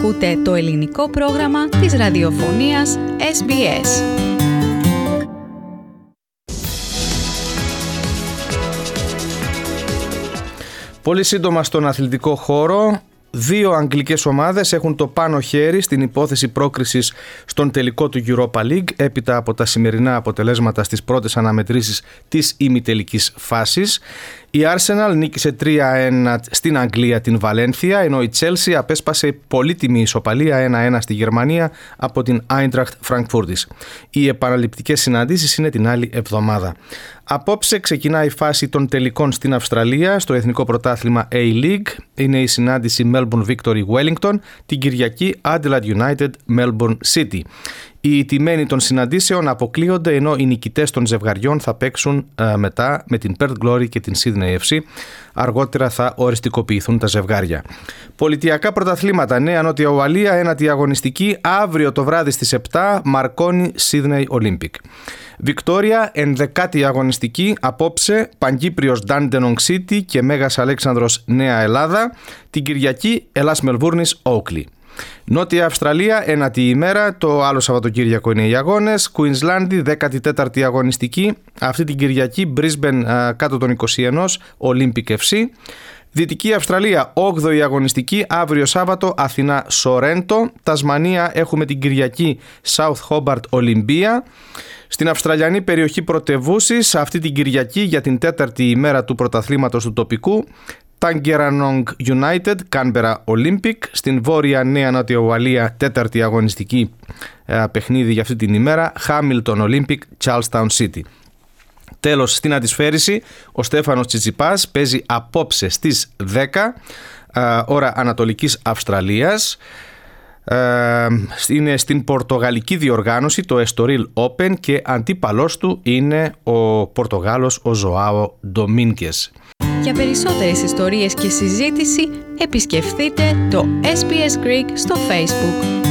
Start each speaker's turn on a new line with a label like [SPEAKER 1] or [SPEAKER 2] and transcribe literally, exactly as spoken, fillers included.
[SPEAKER 1] Ακούτε το ελληνικό πρόγραμμα της ραδιοφωνίας ες μπι ες.
[SPEAKER 2] Πολύ σύντομα στον αθλητικό χώρο, δύο αγγλικές ομάδες έχουν το πάνω χέρι στην υπόθεση πρόκρισης στον τελικό του Europa League έπειτα από τα σημερινά αποτελέσματα στις πρώτες αναμετρήσεις της ημιτελικής φάσης. Η Arsenal νίκησε τρία ένα στην Αγγλία την Βαλένθια, ενώ η Chelsea απέσπασε πολύτιμη ισοπαλία ένα ένα στη Γερμανία από την Eintracht Frankfurtis. Οι επαναληπτικές συναντήσεις είναι την άλλη εβδομάδα. Απόψε ξεκινά η φάση των τελικών στην Αυστραλία στο Εθνικό Πρωτάθλημα A-League. Είναι η συνάντηση Melbourne Victory Wellington, την Κυριακή Adelaide United Melbourne City. Οι τιμένοι των συναντήσεων αποκλείονται, ενώ οι νικητές των ζευγαριών θα παίξουν α, μετά με την Perth Glory και την Sydney εφ σι. Αργότερα θα οριστικοποιηθούν τα ζευγάρια. Πολιτιακά πρωταθλήματα. Νέα Νότια Ουαλία, ένατη αγωνιστική. Αύριο το βράδυ στις επτά, Μαρκόνι Sydney Olympic. Βικτόρια, ενδεκάτη αγωνιστική. Απόψε, Παγκύπριος Dandenong City και Μέγας Αλέξανδρος Νέα Ελλάδα. Την Κυριακή, Ελλάς Μελβούρνης Όκλι. Νότια Αυστραλία, ένατη ημέρα, το άλλο Σαββατοκύριακο είναι οι αγώνες. Κουίνσλάνδη, δέκατη τέταρτη αγωνιστική. Αυτή την Κυριακή, Brisbane κάτω των είκοσι ένα, Olympic εφ σι. Δυτική Αυστραλία, όγδοη αγωνιστική, αύριο Σάββατο, Αθηνά Σορέντο. Τασμανία έχουμε την Κυριακή, South Hobart Ολυμπία. Στην Αυστραλιανή περιοχή πρωτευούσης, αυτή την Κυριακή για την τέταρτη ημέρα του πρωταθλήματος του τοπικού, Tanggeranong United, Canberra Olympic. Στην Βόρεια Νέα Νότια Ουαλία, τέταρτη αγωνιστική ε, παιχνίδι για αυτή την ημέρα, Hamilton Olympic, Charlestown City. Τέλος, στην αντισφαίριση, ο Στέφανος Τσιτσιπάς παίζει απόψε στις δέκα, ε, ώρα Ανατολικής Αυστραλίας. Ε, είναι στην πορτογαλική διοργάνωση, το Estoril Open, και αντίπαλός του είναι ο Πορτογάλος, ο Ζωάο Ντομίνκες.
[SPEAKER 1] Για περισσότερες ιστορίες και συζήτηση επισκεφτείτε το ες μπι ες Greek στο Facebook.